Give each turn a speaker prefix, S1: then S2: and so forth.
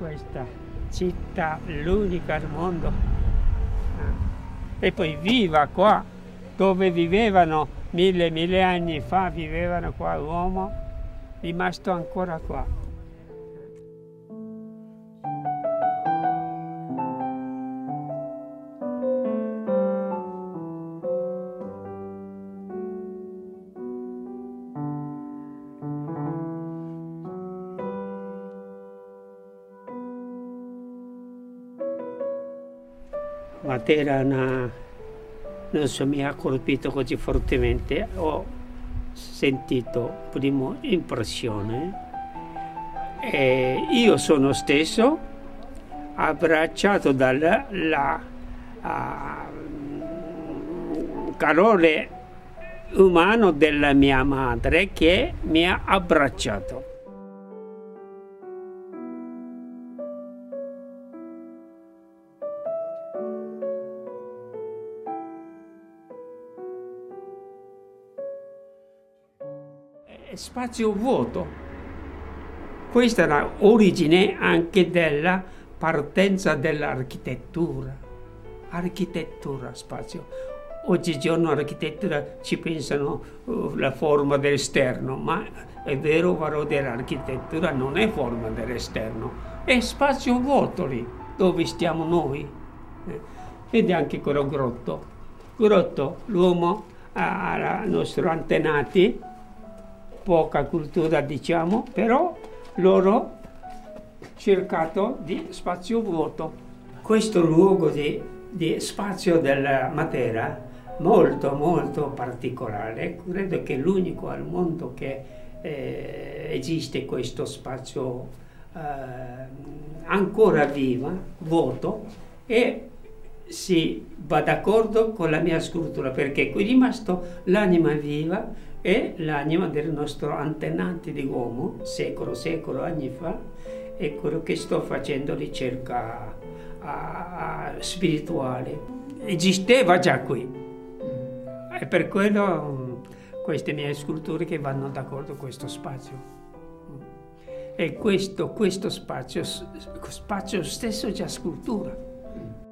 S1: questa città, l'unica al mondo. E poi viva qua, dove vivevano mille anni fa, vivevano qua l'uomo, rimasto ancora qua. Matera non so, mi ha colpito così fortemente, ho sentito prima impressione e io sono stesso abbracciato dal calore umano della mia madre che mi ha abbracciato. Spazio vuoto. Questa è l'origine anche della partenza dell'architettura. Architettura, spazio. Oggigiorno all'architettura ci pensano la forma dell'esterno, ma è vero, valore dell'architettura non è forma dell'esterno, è spazio vuoto lì, dove stiamo noi. Vedi anche quello grotto. Grotto, l'uomo ha i nostri antenati, poca cultura diciamo, però loro cercato di spazio vuoto. Questo luogo di spazio della Matera molto particolare, credo che è l'unico al mondo che esiste questo spazio ancora vivo, vuoto, e si va d'accordo con la mia scrittura perché qui è rimasto l'anima viva e l'anima del nostro antenati di uomo, secolo anni fa, è quello che sto facendo ricerca spirituale. Esisteva già qui, e per quello queste mie sculture che vanno d'accordo con questo spazio. E questo spazio stesso è già scultura.